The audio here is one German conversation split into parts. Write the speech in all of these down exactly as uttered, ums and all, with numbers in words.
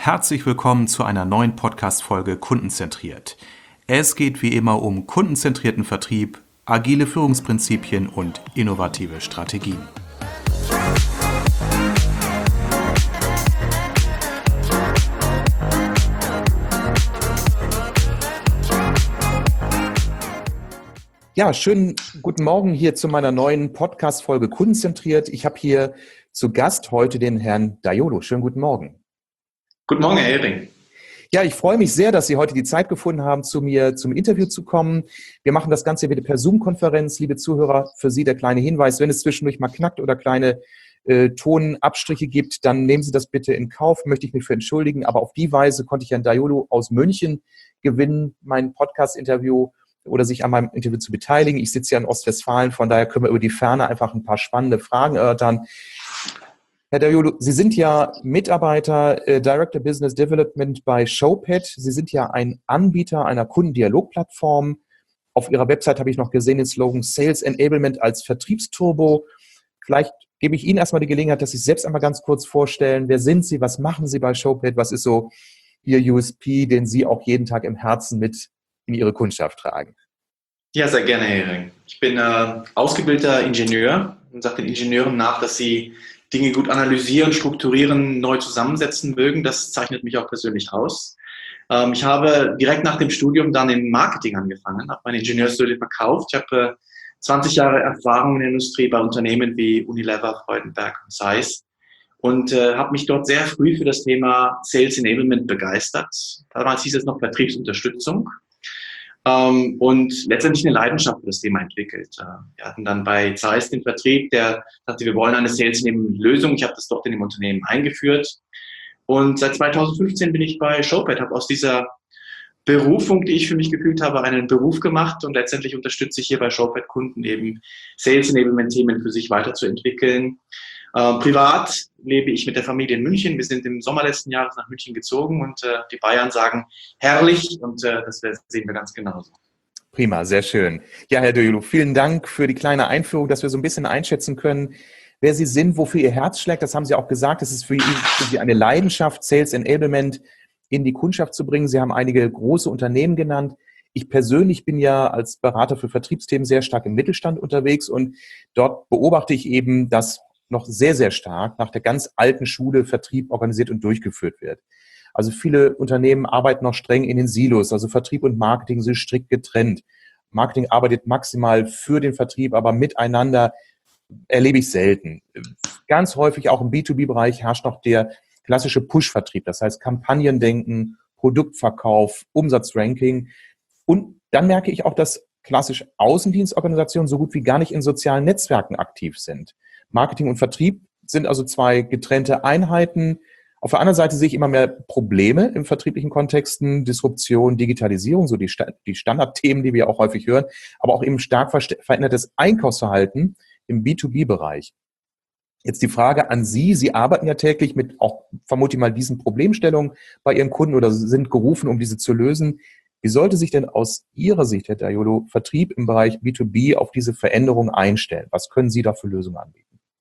Herzlich willkommen zu einer neuen Podcast-Folge Kundenzentriert. Es geht wie immer um kundenzentrierten Vertrieb, agile Führungsprinzipien und innovative Strategien. Ja, schönen guten Morgen hier zu meiner neuen Podcast-Folge Kundenzentriert. Ich habe hier zu Gast heute den Herrn Daiolo. Schönen guten Morgen. Guten Morgen, Herr Hering. Ja, ich freue mich sehr, dass Sie heute die Zeit gefunden haben, zu mir zum Interview zu kommen. Wir machen das Ganze wieder per Zoom-Konferenz. Liebe Zuhörer, für Sie der kleine Hinweis, wenn es zwischendurch mal knackt oder kleine äh, Tonabstriche gibt, dann nehmen Sie das bitte in Kauf, möchte ich mich für entschuldigen. Aber auf die Weise konnte ich Herrn Daiolo aus München gewinnen, mein Podcast-Interview oder sich an meinem Interview zu beteiligen. Ich sitze ja in Ostwestfalen, von daher können wir über die Ferne einfach ein paar spannende Fragen erörtern. Herr Daiolo, Sie sind ja Mitarbeiter, äh, Director Business Development bei Showpad. Sie sind ja ein Anbieter einer Kundendialogplattform. Auf Ihrer Website habe ich noch gesehen den Slogan Sales Enablement als Vertriebsturbo. Vielleicht gebe ich Ihnen erstmal die Gelegenheit, dass Sie sich selbst einmal ganz kurz vorstellen. Wer sind Sie? Was machen Sie bei Showpad? Was ist so Ihr U S P, den Sie auch jeden Tag im Herzen mit in Ihre Kundschaft tragen? Ja, sehr gerne, Herr Hering. Ich bin äh, ausgebildeter Ingenieur und sage den Ingenieuren nach, dass sie Dinge gut analysieren, strukturieren, neu zusammensetzen mögen. Das zeichnet mich auch persönlich aus. Ähm, ich habe direkt nach dem Studium dann im Marketing angefangen, habe meine Ingenieursstudie verkauft. Ich habe äh, zwanzig Jahre Erfahrung in der Industrie bei Unternehmen wie Unilever, Freudenberg und Zeiss und äh, habe mich dort sehr früh für das Thema Sales Enablement begeistert. Damals hieß es noch Vertriebsunterstützung. Um, und letztendlich eine Leidenschaft für das Thema entwickelt. Uh, wir hatten dann bei Zeiss den Vertrieb, der sagte, wir wollen eine Sales-Lösung. Ich habe das dort in dem Unternehmen eingeführt. Und seit zweitausendfünfzehn bin ich bei Showpad, habe aus dieser Berufung, die ich für mich gefühlt habe, einen Beruf gemacht und letztendlich unterstütze ich hier bei Showpad Kunden eben Sales-Enablement-Themen für sich weiterzuentwickeln. Uh, privat lebe ich mit der Familie in München. Wir sind im Sommer letzten Jahres nach München gezogen und äh, die Bayern sagen herrlich und äh, das sehen wir ganz genauso. Prima, sehr schön. Ja, Herr Daiolo, vielen Dank für die kleine Einführung, dass wir so ein bisschen einschätzen können, wer Sie sind, wofür Ihr Herz schlägt. Das haben Sie auch gesagt, es ist für, ihn, für Sie eine Leidenschaft, Sales Enablement in die Kundschaft zu bringen. Sie haben einige große Unternehmen genannt. Ich persönlich bin ja als Berater für Vertriebsthemen sehr stark im Mittelstand unterwegs und dort beobachte ich eben, dass noch sehr, sehr stark nach der ganz alten Schule Vertrieb organisiert und durchgeführt wird. Also viele Unternehmen arbeiten noch streng in den Silos, also Vertrieb und Marketing sind strikt getrennt. Marketing arbeitet maximal für den Vertrieb, aber miteinander erlebe ich selten. Ganz häufig auch im B zwei B-Bereich herrscht noch der klassische Push-Vertrieb, das heißt Kampagnendenken, Produktverkauf, Umsatzranking. Und dann merke ich auch, dass klassisch Außendienstorganisationen so gut wie gar nicht in sozialen Netzwerken aktiv sind. Marketing und Vertrieb sind also zwei getrennte Einheiten. Auf der anderen Seite sehe ich immer mehr Probleme im vertrieblichen Kontexten, Disruption, Digitalisierung, so die, die Standardthemen, die wir auch häufig hören, aber auch eben stark verändertes Einkaufsverhalten im B zwei B-Bereich. Jetzt die Frage an Sie, Sie arbeiten ja täglich mit auch, vermute ich mal, diesen Problemstellungen bei Ihren Kunden oder sind gerufen, um diese zu lösen. Wie sollte sich denn aus Ihrer Sicht, Herr Daiolo, Vertrieb im Bereich B zwei B auf diese Veränderung einstellen? Was können Sie da für Lösungen anbieten?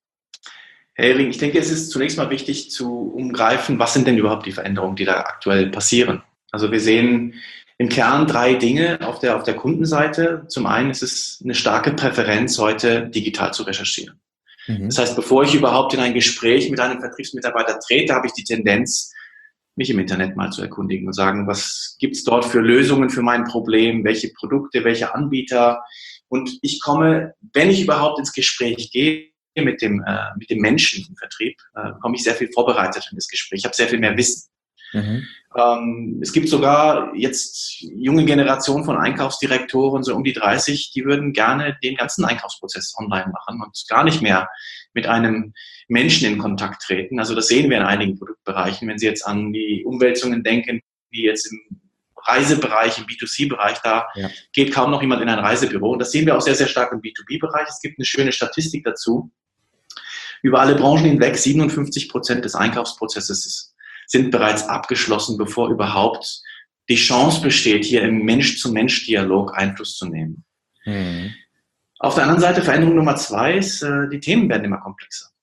Herr Hering, ich denke, es ist zunächst mal wichtig zu umgreifen, was sind denn überhaupt die Veränderungen, die da aktuell passieren. Also wir sehen im Kern drei Dinge auf der, auf der Kundenseite. Zum einen ist es eine starke Präferenz, heute digital zu recherchieren. Mhm. Das heißt, bevor ich überhaupt in ein Gespräch mit einem Vertriebsmitarbeiter trete, habe ich die Tendenz, mich im Internet mal zu erkundigen und sagen, was gibt es dort für Lösungen für mein Problem, welche Produkte, welche Anbieter. Und ich komme, wenn ich überhaupt ins Gespräch gehe, mit dem, äh, mit dem Menschen im Vertrieb, äh, komme ich sehr viel vorbereitet in das Gespräch. Ich habe sehr viel mehr Wissen. Mhm. Ähm, es gibt sogar jetzt junge Generationen von Einkaufsdirektoren, so um die dreißig, die würden gerne den ganzen Einkaufsprozess online machen und gar nicht mehr mit einem Menschen in Kontakt treten. Also das sehen wir in einigen Produktbereichen. Wenn Sie jetzt an die Umwälzungen denken, wie jetzt im Reisebereich, im B zwei C-Bereich, da ja. geht kaum noch jemand in ein Reisebüro. Und das sehen wir auch sehr, sehr stark im B zwei B-Bereich. Es gibt eine schöne Statistik dazu. Über alle Branchen hinweg, siebenundfünfzig Prozent des Einkaufsprozesses sind bereits abgeschlossen, bevor überhaupt die Chance besteht, hier im Mensch-zu-Mensch-Dialog Einfluss zu nehmen. Mhm. Auf der anderen Seite, Veränderung Nummer zwei ist, die Themen werden immer komplexer.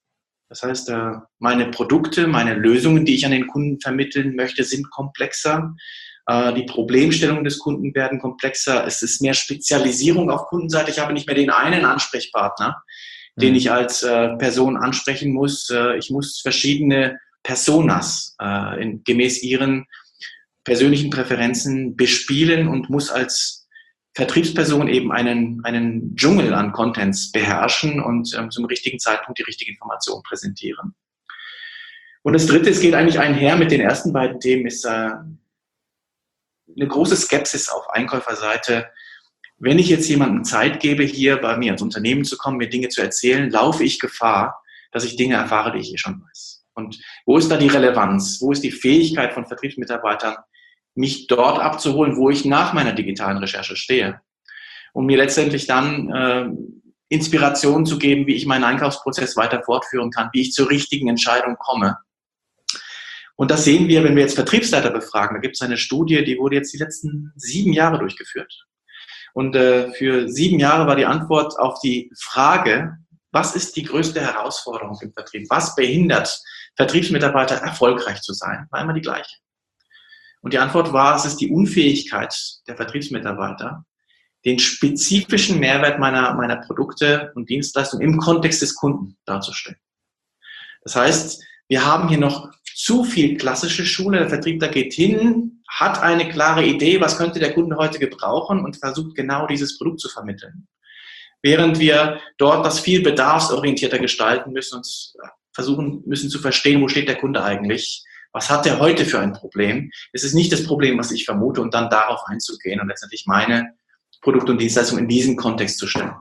Das heißt, meine Produkte, meine Lösungen, die ich an den Kunden vermitteln möchte, sind komplexer. Die Problemstellungen des Kunden werden komplexer. Es ist mehr Spezialisierung auf Kundenseite. Ich habe nicht mehr den einen Ansprechpartner, mhm. den ich als Person ansprechen muss. Ich muss verschiedene Personas gemäß ihren persönlichen Präferenzen bespielen und muss als Vertriebsperson eben einen, einen Dschungel an Contents beherrschen und ähm, zum richtigen Zeitpunkt die richtige Information präsentieren. Und das Dritte, es geht eigentlich einher mit den ersten beiden Themen, ist äh, eine große Skepsis auf Einkäuferseite. Wenn ich jetzt jemandem Zeit gebe, hier bei mir ins Unternehmen zu kommen, mir Dinge zu erzählen, laufe ich Gefahr, dass ich Dinge erfahre, die ich eh schon weiß. Und wo ist da die Relevanz? Wo ist die Fähigkeit von Vertriebsmitarbeitern, mich dort abzuholen, wo ich nach meiner digitalen Recherche stehe, um mir letztendlich dann äh, Inspirationen zu geben, wie ich meinen Einkaufsprozess weiter fortführen kann, wie ich zur richtigen Entscheidung komme. Und das sehen wir, wenn wir jetzt Vertriebsleiter befragen. Da gibt es eine Studie, die wurde jetzt die letzten sieben Jahre durchgeführt. Und äh, für sieben Jahre war die Antwort auf die Frage, was ist die größte Herausforderung im Vertrieb? Was behindert Vertriebsmitarbeiter erfolgreich zu sein? War immer die gleiche. Und die Antwort war, es ist die Unfähigkeit der Vertriebsmitarbeiter, den spezifischen Mehrwert meiner, meiner Produkte und Dienstleistungen im Kontext des Kunden darzustellen. Das heißt, wir haben hier noch zu viel klassische Schule. Der Vertriebler geht hin, hat eine klare Idee, was könnte der Kunde heute gebrauchen und versucht genau dieses Produkt zu vermitteln. Während wir dort das viel bedarfsorientierter gestalten müssen und versuchen müssen zu verstehen, wo steht der Kunde eigentlich. Was hat der heute für ein Problem? Es ist nicht das Problem, was ich vermute, und dann darauf einzugehen und letztendlich meine Produkte und Dienstleistungen in diesen Kontext zu stellen.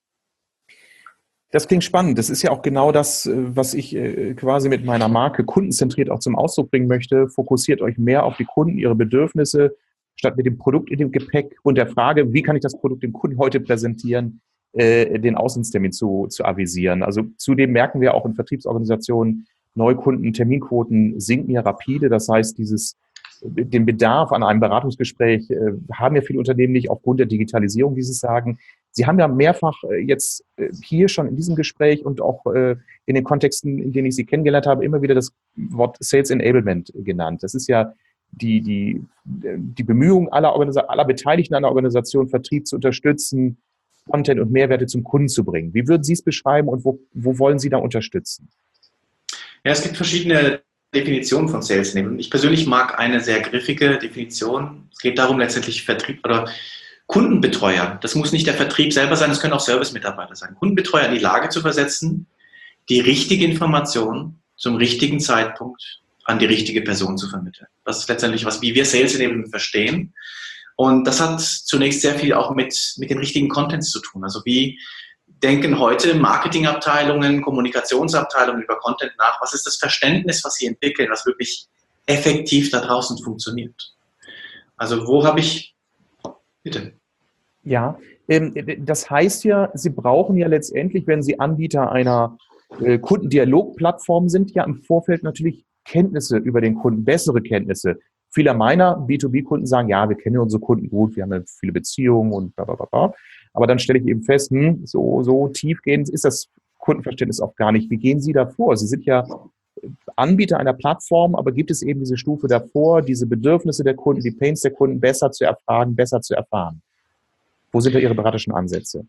Das klingt spannend. Das ist ja auch genau das, was ich quasi mit meiner Marke kundenzentriert auch zum Ausdruck bringen möchte. Fokussiert euch mehr auf die Kunden, ihre Bedürfnisse, statt mit dem Produkt in dem Gepäck und der Frage, wie kann ich das Produkt dem Kunden heute präsentieren, den Auslandstermin zu, zu avisieren. Also zudem merken wir auch in Vertriebsorganisationen, Neukunden, Terminquoten sinken ja rapide. Das heißt, dieses, den Bedarf an einem Beratungsgespräch äh, haben ja viele Unternehmen nicht aufgrund der Digitalisierung, wie Sie sagen. Sie haben ja mehrfach äh, jetzt äh, hier schon in diesem Gespräch und auch äh, in den Kontexten, in denen ich Sie kennengelernt habe, immer wieder das Wort Sales Enablement genannt. Das ist ja die, die, die Bemühung aller, Organisa- aller Beteiligten einer Organisation, Vertrieb zu unterstützen, Content und Mehrwerte zum Kunden zu bringen. Wie würden Sie es beschreiben und wo, wo wollen Sie da unterstützen? Ja, es gibt verschiedene Definitionen von Sales Enablement. Ich persönlich mag eine sehr griffige Definition. Es geht darum, letztendlich Vertrieb oder Kundenbetreuer. Das muss nicht der Vertrieb selber sein, das können auch Servicemitarbeiter sein. Kundenbetreuer in die Lage zu versetzen, die richtige Information zum richtigen Zeitpunkt an die richtige Person zu vermitteln. Das ist letztendlich was, wie wir Sales Enablement verstehen. Und das hat zunächst sehr viel auch mit, mit den richtigen Contents zu tun. Also wie denken heute Marketingabteilungen, Kommunikationsabteilungen über Content nach? Was ist das Verständnis, was sie entwickeln, was wirklich effektiv da draußen funktioniert? Also wo habe ich... Bitte. Ja, ähm, das heißt ja, Sie brauchen ja letztendlich, wenn Sie Anbieter einer äh, Kundendialogplattform sind, ja im Vorfeld natürlich Kenntnisse über den Kunden, bessere Kenntnisse. Viele meiner B zwei B-Kunden sagen, ja, wir kennen unsere Kunden gut, wir haben ja viele Beziehungen und bla bla bla bla. Aber dann stelle ich eben fest, hm, so, so tiefgehend ist das Kundenverständnis auch gar nicht. Wie gehen Sie da vor? Sie sind ja Anbieter einer Plattform, aber gibt es eben diese Stufe davor, diese Bedürfnisse der Kunden, die Pains der Kunden besser zu erfragen, besser zu erfahren? Wo sind da Ihre beratischen Ansätze?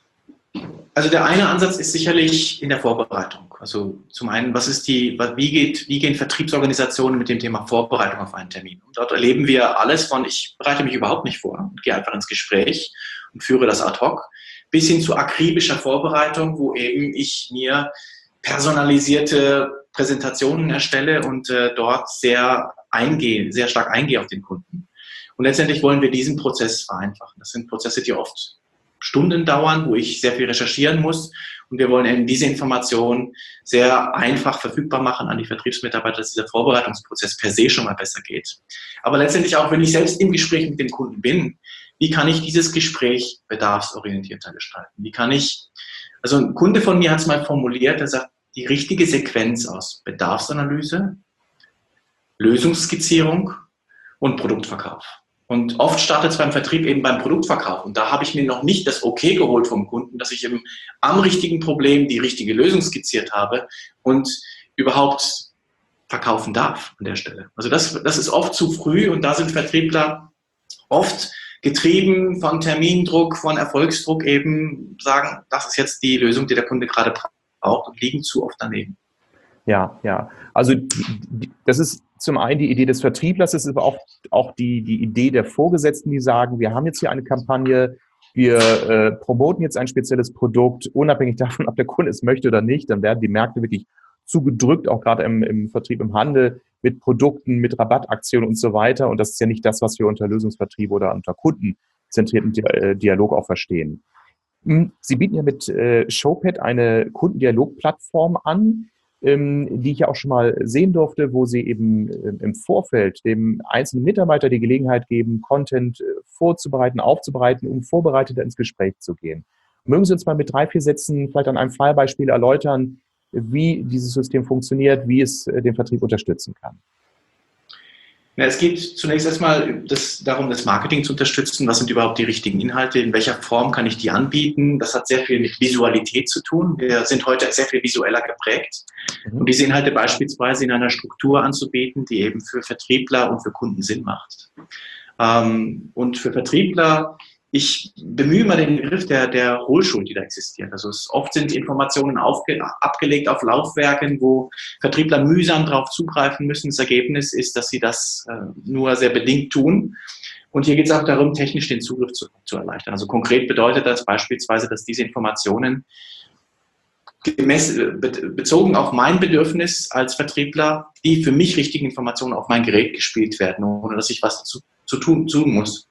Also der eine Ansatz ist sicherlich in der Vorbereitung. Also zum einen, was ist die, wie geht, wie gehen Vertriebsorganisationen mit dem Thema Vorbereitung auf einen Termin? Und dort erleben wir alles von, ich bereite mich überhaupt nicht vor und gehe einfach ins Gespräch und führe das ad hoc, bis hin zu akribischer Vorbereitung, wo eben ich mir personalisierte Präsentationen erstelle und äh, dort sehr eingehe, sehr stark eingehe auf den Kunden. Und letztendlich wollen wir diesen Prozess vereinfachen. Das sind Prozesse, die oft Stunden dauern, wo ich sehr viel recherchieren muss. Und wir wollen eben diese Information sehr einfach verfügbar machen an die Vertriebsmitarbeiter, dass dieser Vorbereitungsprozess per se schon mal besser geht. Aber letztendlich auch, wenn ich selbst im Gespräch mit dem Kunden bin, wie kann ich dieses Gespräch bedarfsorientierter gestalten? Wie kann ich, also ein Kunde von mir hat es mal formuliert, er sagt, die richtige Sequenz aus Bedarfsanalyse, Lösungsskizzierung und Produktverkauf. Und oft startet es beim Vertrieb eben beim Produktverkauf. Und da habe ich mir noch nicht das Okay geholt vom Kunden, dass ich eben am richtigen Problem die richtige Lösung skizziert habe und überhaupt verkaufen darf an der Stelle. Also das, das ist oft zu früh und da sind Vertriebler oft getrieben von Termindruck, von Erfolgsdruck eben sagen, das ist jetzt die Lösung, die der Kunde gerade braucht und liegen zu oft daneben. Ja, ja. Also das ist zum einen die Idee des Vertrieblers, es ist aber auch, auch die, die Idee der Vorgesetzten, die sagen, wir haben jetzt hier eine Kampagne, wir äh, promoten jetzt ein spezielles Produkt, unabhängig davon, ob der Kunde es möchte oder nicht, dann werden die Märkte wirklich zugedrückt, auch gerade im, im Vertrieb, im Handel, mit Produkten, mit Rabattaktionen und so weiter. Und das ist ja nicht das, was wir unter Lösungsvertrieb oder unter kundenzentrierten Dialog auch verstehen. Sie bieten ja mit äh, Showpad eine Kundendialogplattform an, ähm, die ich ja auch schon mal sehen durfte, wo Sie eben äh, im Vorfeld dem einzelnen Mitarbeiter die Gelegenheit geben, Content äh, vorzubereiten, aufzubereiten, um vorbereiteter ins Gespräch zu gehen. Mögen Sie uns mal mit drei, vier Sätzen vielleicht an einem Fallbeispiel erläutern, wie dieses System funktioniert, wie es äh, den Vertrieb unterstützen kann? Ja, es geht zunächst erstmal das, darum, das Marketing zu unterstützen. Was sind überhaupt die richtigen Inhalte? In welcher Form kann ich die anbieten? Das hat sehr viel mit Visualität zu tun. Wir sind heute sehr viel visueller geprägt. Mhm. Und diese Inhalte beispielsweise in einer Struktur anzubieten, die eben für Vertriebler und für Kunden Sinn macht. Ähm, und für Vertriebler, ich bemühe mal den Begriff der, der Hohlschuld, die da existiert. Also es, oft sind Informationen aufge, abgelegt auf Laufwerken, wo Vertriebler mühsam darauf zugreifen müssen. Das Ergebnis ist, dass sie das äh, nur sehr bedingt tun. Und hier geht es auch darum, technisch den Zugriff zu, zu erleichtern. Also konkret bedeutet das beispielsweise, dass diese Informationen gemäß, be, bezogen auf mein Bedürfnis als Vertriebler, die für mich richtigen Informationen auf mein Gerät gespielt werden, ohne dass ich was dazu zu tun, tun muss.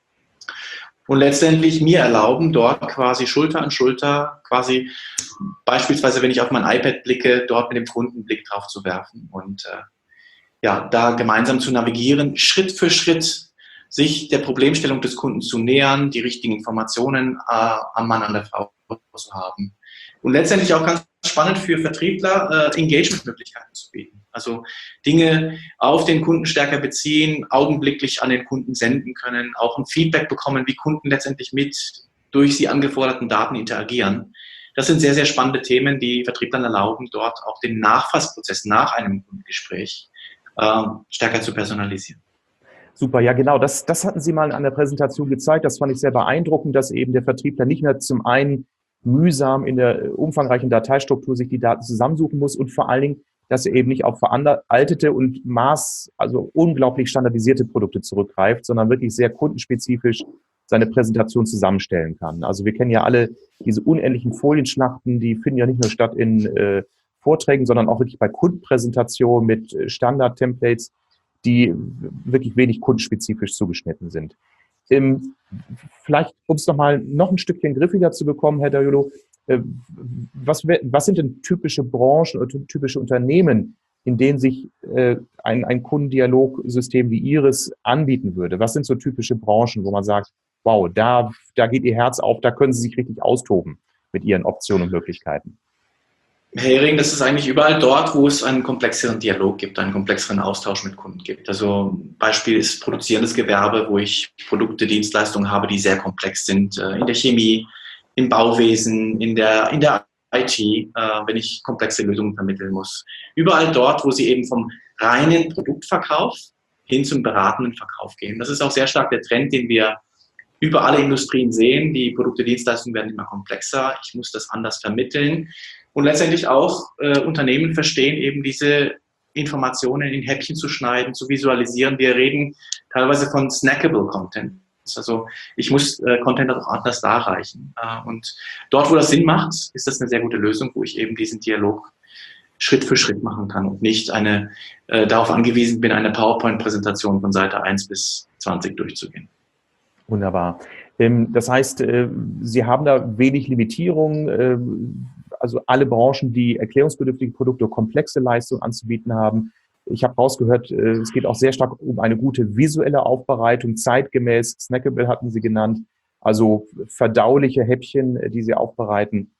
Und letztendlich mir erlauben, dort quasi Schulter an Schulter, quasi beispielsweise, wenn ich auf mein iPad blicke, dort mit dem Kunden einen Blick drauf zu werfen und äh, ja, da gemeinsam zu navigieren, Schritt für Schritt sich der Problemstellung des Kunden zu nähern, die richtigen Informationen äh, am Mann, an der Frau zu haben. Und letztendlich auch ganz spannend für Vertriebler, äh, Engagement-Möglichkeiten zu bieten. Also Dinge auf den Kunden stärker beziehen, augenblicklich an den Kunden senden können, auch ein Feedback bekommen, wie Kunden letztendlich mit durch sie angeforderten Daten interagieren. Das sind sehr, sehr spannende Themen, die Vertrieblern erlauben, dort auch den Nachfassprozess nach einem Kundengespräch äh, stärker zu personalisieren. Super, ja genau, das, das hatten Sie mal an der Präsentation gezeigt. Das fand ich sehr beeindruckend, dass eben der Vertriebler nicht mehr zum einen mühsam in der umfangreichen Dateistruktur sich die Daten zusammensuchen muss und vor allen Dingen, dass er eben nicht auf veraltete und maß, also unglaublich standardisierte Produkte zurückgreift, sondern wirklich sehr kundenspezifisch seine Präsentation zusammenstellen kann. Also wir kennen ja alle diese unendlichen Folienschlachten, die finden ja nicht nur statt in äh, Vorträgen, sondern auch wirklich bei Kundenpräsentationen mit Standard-Templates, die wirklich wenig kundenspezifisch zugeschnitten sind. Ähm, vielleicht, um es nochmal noch ein Stückchen griffiger zu bekommen, Herr Daiolo, äh, was, was sind denn typische Branchen oder typische Unternehmen, in denen sich äh, ein, ein Kundendialogsystem wie Ihres anbieten würde? Was sind so typische Branchen, wo man sagt, wow, da, da geht Ihr Herz auf, da können Sie sich richtig austoben mit Ihren Optionen und Möglichkeiten? Herr Hering, das ist eigentlich überall dort, wo es einen komplexeren Dialog gibt, einen komplexeren Austausch mit Kunden gibt. Also Beispiel ist produzierendes Gewerbe, wo ich Produkte, Dienstleistungen habe, die sehr komplex sind, in der Chemie, im Bauwesen, in der, in der I T, wenn ich komplexe Lösungen vermitteln muss. Überall dort, wo sie eben vom reinen Produktverkauf hin zum beratenden Verkauf gehen. Das ist auch sehr stark der Trend, den wir über alle Industrien sehen. Die Produkte, Dienstleistungen werden immer komplexer. Ich muss das anders vermitteln. Und letztendlich auch äh, Unternehmen verstehen eben diese Informationen in Häppchen zu schneiden, zu visualisieren. Wir reden teilweise von snackable Content. Also ich muss äh, Content auch anders darreichen. Äh, und dort, wo das Sinn macht, ist das eine sehr gute Lösung, wo ich eben diesen Dialog Schritt für Schritt machen kann und nicht eine äh, darauf angewiesen bin, eine PowerPoint-Präsentation von Seite eins bis zwanzig durchzugehen. Wunderbar. Ähm, das heißt, äh, Sie haben da wenig Limitierungen, äh, also alle Branchen, die erklärungsbedürftige Produkte, komplexe Leistungen anzubieten haben. Ich habe rausgehört, es geht auch sehr stark um eine gute visuelle Aufbereitung, zeitgemäß, snackable hatten Sie genannt, also verdauliche Häppchen, die Sie aufbereiten.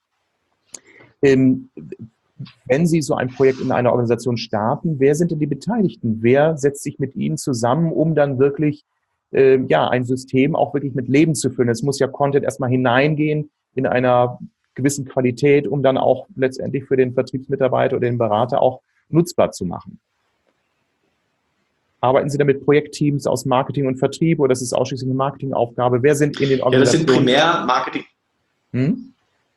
Wenn Sie so ein Projekt in einer Organisation starten, wer sind denn die Beteiligten? Wer setzt sich mit Ihnen zusammen, um dann wirklich äh, ja, ein System auch wirklich mit Leben zu füllen. Es muss ja Content erstmal hineingehen in einer gewissen Qualität, um dann auch letztendlich für den Vertriebsmitarbeiter oder den Berater auch nutzbar zu machen. Arbeiten Sie da mit Projektteams aus Marketing und Vertrieb oder ist es ausschließlich eine Marketingaufgabe? Wer sind in den Organisationen? Ja, das sind primär Marketing. Hm?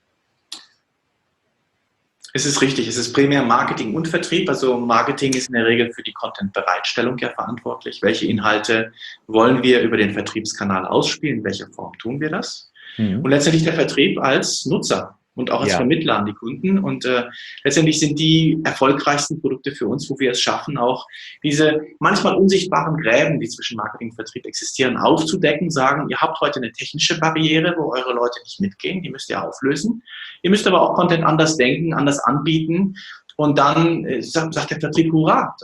Es ist richtig, es ist primär Marketing und Vertrieb. Also Marketing ist in der Regel für die Content-Bereitstellung ja verantwortlich. Welche Inhalte wollen wir über den Vertriebskanal ausspielen? In welcher Form tun wir das? Mhm. Und letztendlich der Vertrieb als Nutzer und auch als ja. Vermittler an die Kunden. Und äh, letztendlich sind die erfolgreichsten Produkte für uns, wo wir es schaffen, auch diese manchmal unsichtbaren Gräben, die zwischen Marketing und Vertrieb existieren, aufzudecken, sagen, ihr habt heute eine technische Barriere, wo eure Leute nicht mitgehen, die müsst ihr auflösen. Ihr müsst aber auch Content anders denken, anders anbieten. Und dann äh, sagt, sagt der Vertrieb, hurra,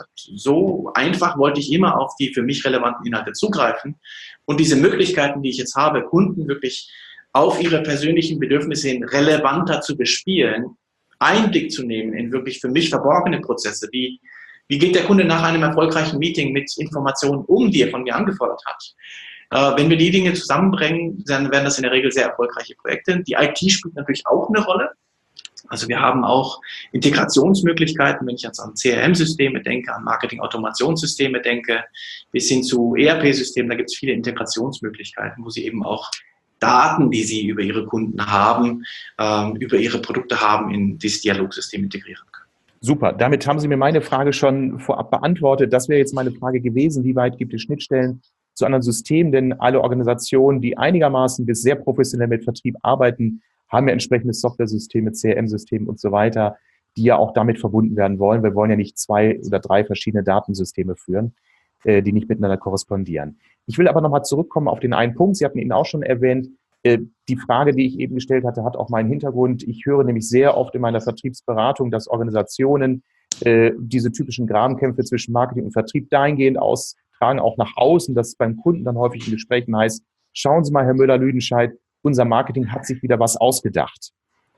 so einfach wollte ich immer auf die für mich relevanten Inhalte zugreifen. Und diese Möglichkeiten, die ich jetzt habe, Kunden wirklich auf ihre persönlichen Bedürfnisse hin relevanter zu bespielen, Einblick zu nehmen in wirklich für mich verborgene Prozesse. Wie, wie geht der Kunde nach einem erfolgreichen Meeting mit Informationen um, die er von mir angefordert hat? Äh, wenn wir die Dinge zusammenbringen, dann werden das in der Regel sehr erfolgreiche Projekte. Die I T spielt natürlich auch eine Rolle. Also wir haben auch Integrationsmöglichkeiten, wenn ich jetzt an C R M-Systeme denke, an Marketing-Automationssysteme denke, bis hin zu E R P-Systemen, da gibt es viele Integrationsmöglichkeiten, wo Sie eben auch Daten, die Sie über Ihre Kunden haben, ähm, über Ihre Produkte haben, in dieses Dialogsystem integrieren können. Super, damit haben Sie mir meine Frage schon vorab beantwortet. Das wäre jetzt meine Frage gewesen, wie weit gibt es Schnittstellen zu anderen Systemen? Denn alle Organisationen, die einigermaßen bis sehr professionell mit Vertrieb arbeiten, haben ja entsprechende Software-Systeme, C R M-Systeme und so weiter, die ja auch damit verbunden werden wollen. Wir wollen ja nicht zwei oder drei verschiedene Datensysteme führen, äh, die nicht miteinander korrespondieren. Ich will aber nochmal zurückkommen auf den einen Punkt. Sie hatten ihn auch schon erwähnt. Äh, die Frage, die ich eben gestellt hatte, hat auch meinen Hintergrund. Ich höre nämlich sehr oft in meiner Vertriebsberatung, dass Organisationen äh, diese typischen Grabenkämpfe zwischen Marketing und Vertrieb dahingehend austragen, auch nach außen, dass es beim Kunden dann häufig in Gesprächen heißt, schauen Sie mal, Herr Müller-Lüdenscheid, unser Marketing hat sich wieder was ausgedacht.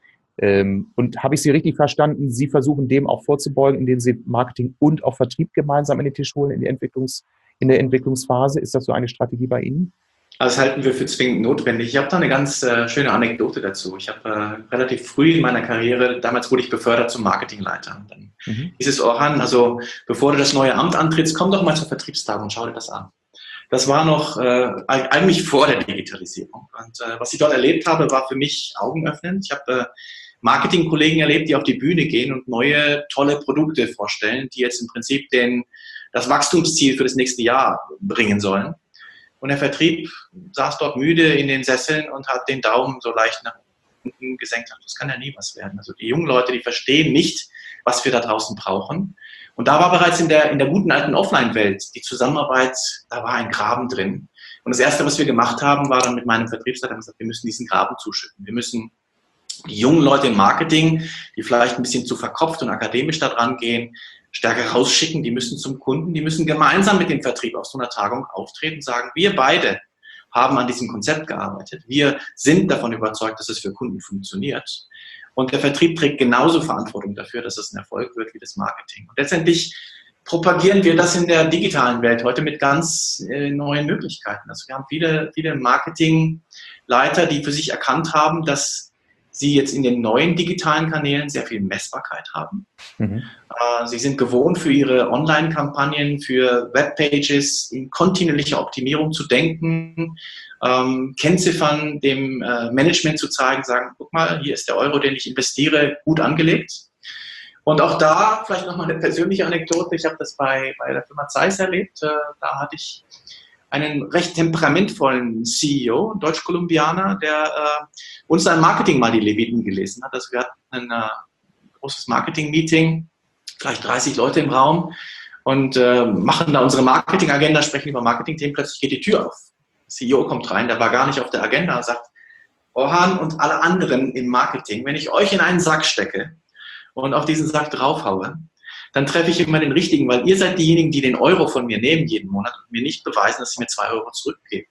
Ähm, und habe ich Sie richtig verstanden? Sie versuchen dem auch vorzubeugen, indem Sie Marketing und auch Vertrieb gemeinsam in den Tisch holen in, die Entwicklungs, in der Entwicklungsphase. Ist das so eine Strategie bei Ihnen? Also das halten wir für zwingend notwendig. Ich habe da eine ganz äh, schöne Anekdote dazu. Ich habe äh, relativ früh in meiner Karriere, damals wurde ich befördert zum Marketingleiter. Dann mhm. hieß es, Orhan, also bevor du das neue Amt antrittst, komm doch mal zur Vertriebstagung und schau dir das an. Das war noch äh, eigentlich vor der Digitalisierung. Und äh, was ich dort erlebt habe, war für mich augenöffnend. Ich habe äh, Marketingkollegen erlebt, die auf die Bühne gehen und neue, tolle Produkte vorstellen, die jetzt im Prinzip den, das Wachstumsziel für das nächste Jahr bringen sollen. Und der Vertrieb saß dort müde in den Sesseln und hat den Daumen so leicht nach unten gesenkt. Das kann ja nie was werden. Also die jungen Leute, die verstehen nicht, was wir da draußen brauchen. Und da war bereits in der, in der guten alten Offline-Welt die Zusammenarbeit, da war ein Graben drin. Und das Erste, was wir gemacht haben, war dann mit meinem Vertriebsleiter gesagt, wir müssen diesen Graben zuschütten. Wir müssen die jungen Leute im Marketing, die vielleicht ein bisschen zu verkopft und akademisch da dran gehen, stärker rausschicken. Die müssen zum Kunden, die müssen gemeinsam mit dem Vertrieb auf so einer Tagung auftreten und sagen, wir beide haben an diesem Konzept gearbeitet. Wir sind davon überzeugt, dass es für Kunden funktioniert. Und der Vertrieb trägt genauso Verantwortung dafür, dass es ein Erfolg wird wie das Marketing. Und letztendlich propagieren wir das in der digitalen Welt heute mit ganz äh, neuen Möglichkeiten. Also wir haben viele, viele Marketingleiter, die für sich erkannt haben, dass sie jetzt in den neuen digitalen Kanälen sehr viel Messbarkeit haben. Mhm. Äh, sie sind gewohnt, für ihre Online-Kampagnen, für Webpages in kontinuierlicher Optimierung zu denken, ähm, Kennziffern dem äh, Management zu zeigen, sagen, guck mal, hier ist der Euro, den ich investiere, gut angelegt. Und auch da vielleicht nochmal eine persönliche Anekdote. Ich habe das bei, bei der Firma Zeiss erlebt. Äh, da hatte ich einen recht temperamentvollen C E O, Deutsch-Kolumbianer, der äh, uns ein Marketing mal die Leviten gelesen hat. Also wir hatten ein äh, großes Marketing-Meeting, vielleicht dreißig Leute im Raum und äh, machen da unsere Marketing-Agenda, sprechen über Marketing-Themen, plötzlich geht die Tür auf. Der C E O kommt rein, der war gar nicht auf der Agenda, und sagt, Orhan und alle anderen im Marketing, wenn ich euch in einen Sack stecke und auf diesen Sack draufhaue, dann treffe ich immer den Richtigen, weil ihr seid diejenigen, die den Euro von mir nehmen jeden Monat und mir nicht beweisen, dass sie mir zwei Euro zurückgeben.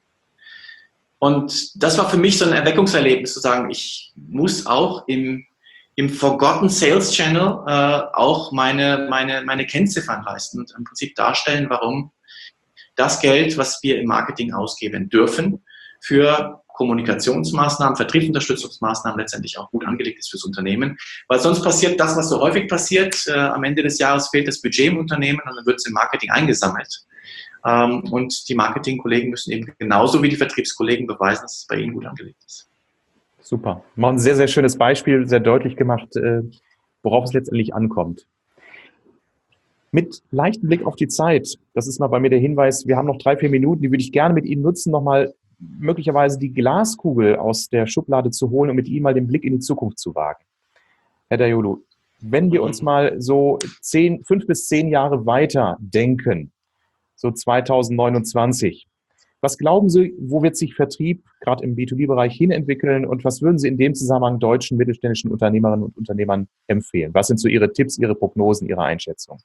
Und das war für mich so ein Erweckungserlebnis, zu sagen, ich muss auch im, im Forgotten Sales Channel äh, auch meine, meine, meine Kennziffern leisten und im Prinzip darstellen, warum das Geld, was wir im Marketing ausgeben dürfen, für Kommunikationsmaßnahmen, Vertriebsunterstützungsmaßnahmen letztendlich auch gut angelegt ist fürs Unternehmen. Weil sonst passiert das, was so häufig passiert. Äh, am Ende des Jahres fehlt das Budget im Unternehmen und dann wird es im Marketing eingesammelt. Ähm, und die Marketingkollegen müssen eben genauso wie die Vertriebskollegen beweisen, dass es bei ihnen gut angelegt ist. Super. Mal ein sehr, sehr schönes Beispiel, sehr deutlich gemacht, äh, worauf es letztendlich ankommt. Mit leichtem Blick auf die Zeit, das ist mal bei mir der Hinweis, wir haben noch drei, vier Minuten, die würde ich gerne mit Ihnen nutzen, nochmal möglicherweise die Glaskugel aus der Schublade zu holen und mit Ihnen mal den Blick in die Zukunft zu wagen. Herr Dayolo, wenn wir uns mal so zehn, fünf bis zehn Jahre weiter denken, so zweitausendneunundzwanzig, was glauben Sie, wo wird sich Vertrieb gerade im B zwei B-Bereich hinentwickeln und was würden Sie in dem Zusammenhang deutschen mittelständischen Unternehmerinnen und Unternehmern empfehlen? Was sind so Ihre Tipps, Ihre Prognosen, Ihre Einschätzungen?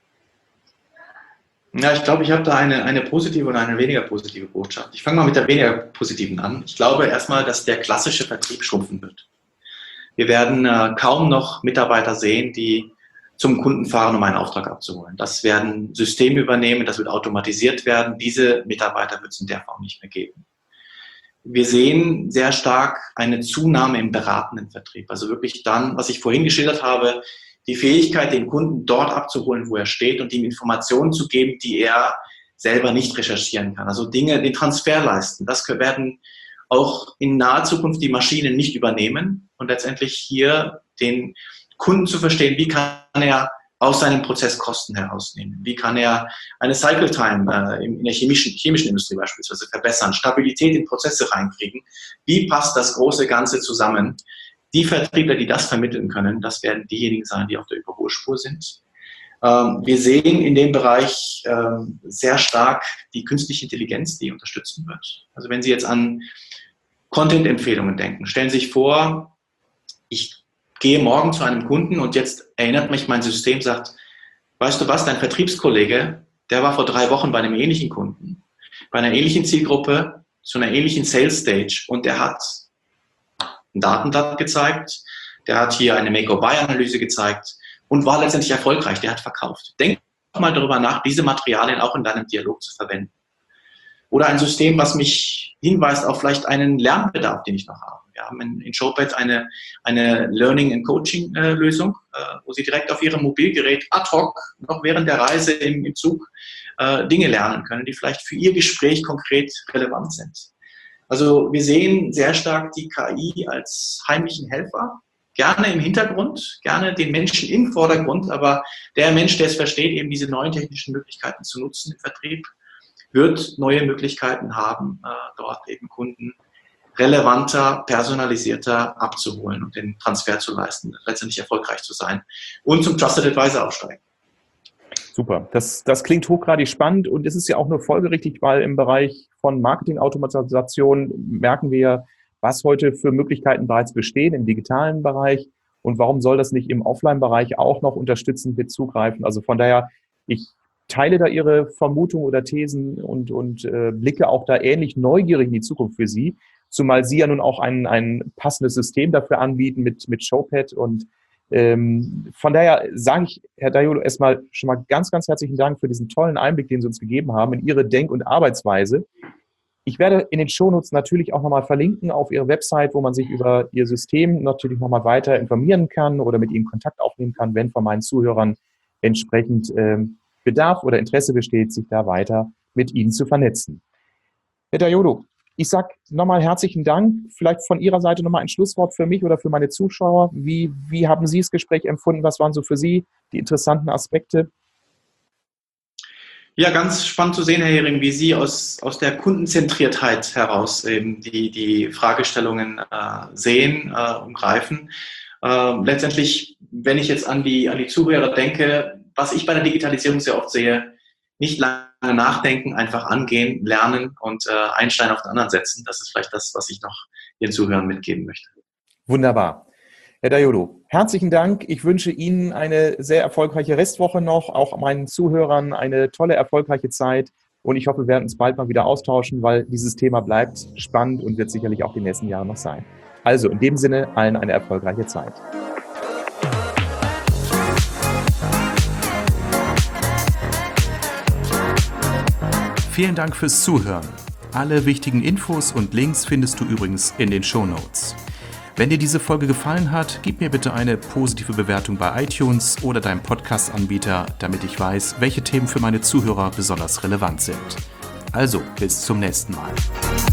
Ja, ich glaube, ich habe da eine, eine positive und eine weniger positive Botschaft. Ich fange mal mit der weniger positiven an. Ich glaube erstmal, dass der klassische Vertrieb schrumpfen wird. Wir werden äh, kaum noch Mitarbeiter sehen, die zum Kunden fahren, um einen Auftrag abzuholen. Das werden Systeme übernehmen, das wird automatisiert werden. Diese Mitarbeiter wird es in der Form nicht mehr geben. Wir sehen sehr stark eine Zunahme im beratenden Vertrieb. Also wirklich dann, was ich vorhin geschildert habe, die Fähigkeit, den Kunden dort abzuholen, wo er steht und ihm Informationen zu geben, die er selber nicht recherchieren kann. Also Dinge, den Transfer leisten. Das werden auch in naher Zukunft die Maschinen nicht übernehmen und letztendlich hier den Kunden zu verstehen, wie kann er aus seinem Prozess Kosten herausnehmen? Wie kann er eine Cycle Time äh, in der chemischen, chemischen Industrie beispielsweise verbessern, Stabilität in Prozesse reinkriegen? Wie passt das große Ganze zusammen? Die Vertriebler, die das vermitteln können, das werden diejenigen sein, die auf der Überholspur sind. Ähm, wir sehen in dem Bereich ähm, sehr stark die künstliche Intelligenz, die unterstützen wird. Also wenn Sie jetzt an Content-Empfehlungen denken, stellen Sie sich vor, ich gehe morgen zu einem Kunden und jetzt erinnert mich mein System, sagt, weißt du was, dein Vertriebskollege, der war vor drei Wochen bei einem ähnlichen Kunden, bei einer ähnlichen Zielgruppe, zu einer ähnlichen Sales-Stage und der hat ein Datenblatt gezeigt, der hat hier eine Make-or-Buy-Analyse gezeigt und war letztendlich erfolgreich, der hat verkauft. Denk mal darüber nach, diese Materialien auch in deinem Dialog zu verwenden. Oder ein System, was mich hinweist auf vielleicht einen Lernbedarf, den ich noch habe. Wir haben in, in Showpad eine, eine Learning- and Coaching-Lösung, äh, wo Sie direkt auf Ihrem Mobilgerät ad hoc, noch während der Reise im, im Zug, äh, Dinge lernen können, die vielleicht für Ihr Gespräch konkret relevant sind. Also wir sehen sehr stark die K I als heimlichen Helfer, gerne im Hintergrund, gerne den Menschen im Vordergrund, aber der Mensch, der es versteht, eben diese neuen technischen Möglichkeiten zu nutzen im Vertrieb, wird neue Möglichkeiten haben, äh, dort eben Kunden relevanter, personalisierter abzuholen und den Transfer zu leisten, letztendlich erfolgreich zu sein und zum Trusted Advisor aufsteigen. Super, das, das klingt hochgradig spannend und es ist ja auch nur folgerichtig, weil im Bereich von Marketing-Automatisation merken wir, was heute für Möglichkeiten bereits bestehen im digitalen Bereich und warum soll das nicht im Offline-Bereich auch noch unterstützend mit zugreifen. Also von daher, ich teile da Ihre Vermutungen oder Thesen und, und äh, blicke auch da ähnlich neugierig in die Zukunft für Sie, zumal Sie ja nun auch ein, ein passendes System dafür anbieten mit, mit Showpad und Ähm, von daher sage ich, Herr Dayolo, erstmal schon mal ganz, ganz herzlichen Dank für diesen tollen Einblick, den Sie uns gegeben haben in Ihre Denk- und Arbeitsweise. Ich werde in den Shownotes natürlich auch nochmal verlinken auf Ihre Website, wo man sich über Ihr System natürlich nochmal weiter informieren kann oder mit Ihnen Kontakt aufnehmen kann, wenn von meinen Zuhörern entsprechend ähm, Bedarf oder Interesse besteht, sich da weiter mit Ihnen zu vernetzen. Herr Dayolo, ich sage nochmal herzlichen Dank. Vielleicht von Ihrer Seite nochmal ein Schlusswort für mich oder für meine Zuschauer. Wie, wie haben Sie das Gespräch empfunden? Was waren so für Sie die interessanten Aspekte? Ja, ganz spannend zu sehen, Herr Hering, wie Sie aus, aus der Kundenzentriertheit heraus eben die, die Fragestellungen äh, sehen äh, und greifen. Äh, letztendlich, wenn ich jetzt an die, an die Zuhörer denke, was ich bei der Digitalisierung sehr oft sehe, nicht lange nachdenken, einfach angehen, lernen und äh, einen Stein auf den anderen setzen. Das ist vielleicht das, was ich noch Ihren Zuhörern mitgeben möchte. Wunderbar. Herr Dayolo, herzlichen Dank. Ich wünsche Ihnen eine sehr erfolgreiche Restwoche noch, auch meinen Zuhörern eine tolle, erfolgreiche Zeit. Und ich hoffe, wir werden uns bald mal wieder austauschen, weil dieses Thema bleibt spannend und wird sicherlich auch die nächsten Jahre noch sein. Also in dem Sinne, allen eine erfolgreiche Zeit. Vielen Dank fürs Zuhören. Alle wichtigen Infos und Links findest du übrigens in den Shownotes. Wenn dir diese Folge gefallen hat, gib mir bitte eine positive Bewertung bei iTunes oder deinem Podcast-Anbieter, damit ich weiß, welche Themen für meine Zuhörer besonders relevant sind. Also, bis zum nächsten Mal.